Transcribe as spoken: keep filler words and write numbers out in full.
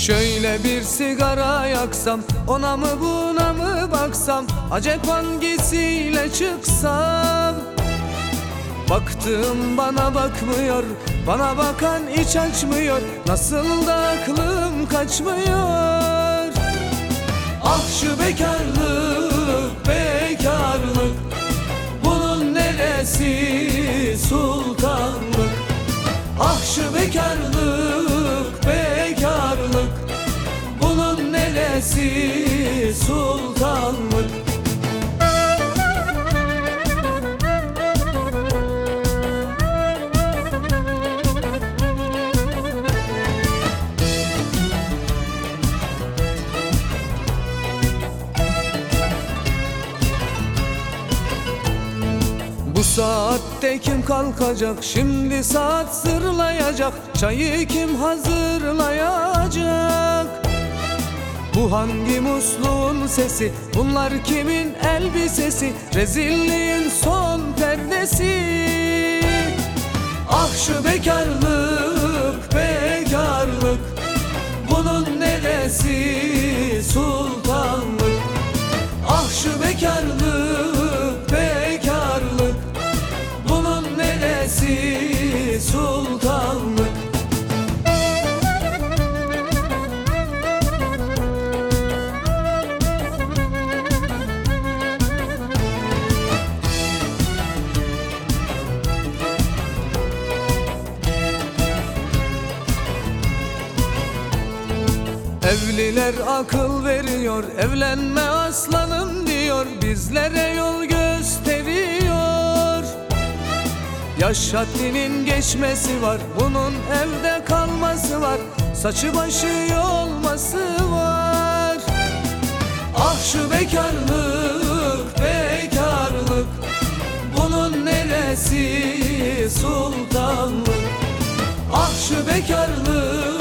Şöyle bir sigara yaksam, ona mı buna mı baksam, acep hangisiyle çıksam? Baktığım bana bakmıyor, bana bakan hiç açmıyor, nasıl da aklım kaçmıyor. Ah şu bekarlık, bekarlık, bunun neresi sultanlık? Ah şu bekarlık, bekarlık, bunun neresi sultanlık? Bu saatte kim kalkacak? Şimdi saat zırlayacak. Çayı kim hazırlayacak? Bu hangi musluğun sesi? Bunlar kimin elbisesi? Rezilliğin son perdesi. Ah şu bekarlık, bekarlık, bunun neresi sultanlık? Ah şu bekarlık, bekarlık, bunun neresi sultanlık? Evliler akıl veriyor, evlenme aslanım diyor, bizlere yol gösteriyor. Yaş haddinin geçmesi var, bunun evde kalması var, saçı başı yolması var. Ah şu bekarlık, bekarlık, bunun neresi sultanlık? Ah şu bekarlık,